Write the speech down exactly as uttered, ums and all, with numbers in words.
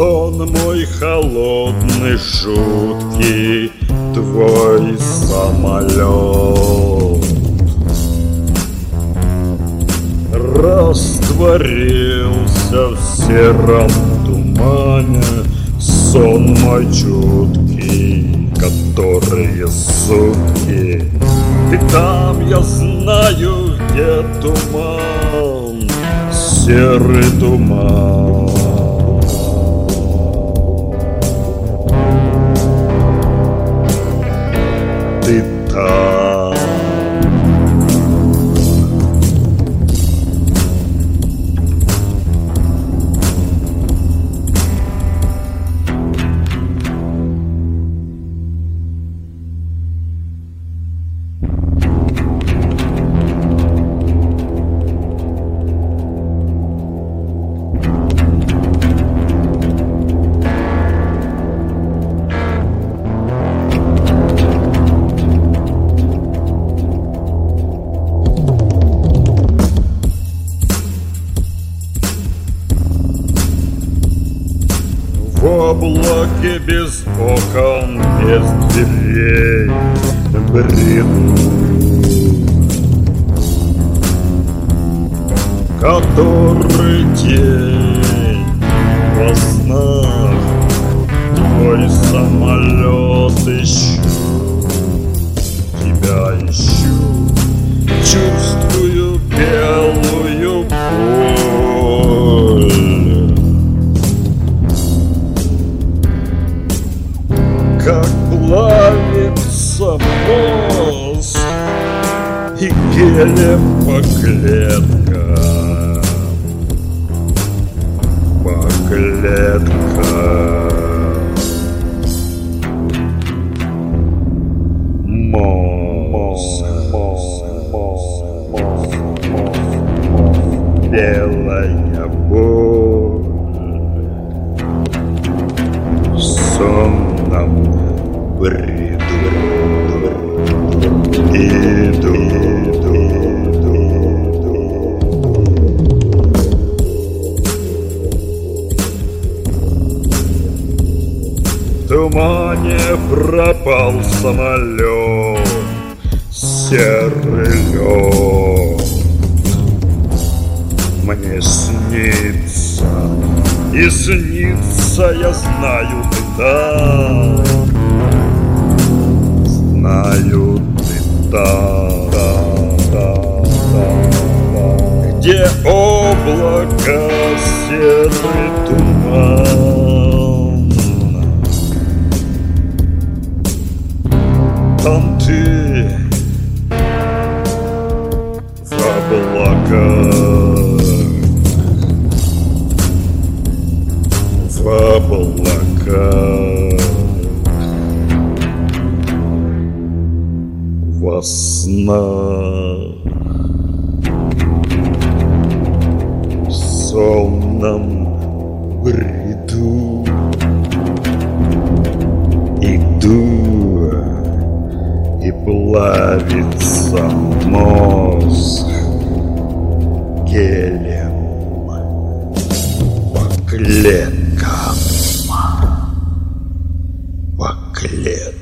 Сон мой холодный, жуткий, твой самолет растворился в сером тумане. Сон мой чуткий, которые сутки. Ты там, я знаю, где туман, серый туман. Ты там. В облаке без окон, без дверей бреду, который день во снах твой самолет ищу, тебя ищу, чувствую белую боль. Как плавится мозг и гелем по клеткам, по клеткам. Мозг, белая боль в сонном бреду. Иду, иду, иду. В тумане пропал самолет, серый лед. Мне снится, и снится, я знаю, ты там. Знаю, ты там, где облако, серый туман. Там ты в облаках, в облаках, во снах, в сонном бреду. Иду, и плавится мозг гелем по клеткам, по клеткам.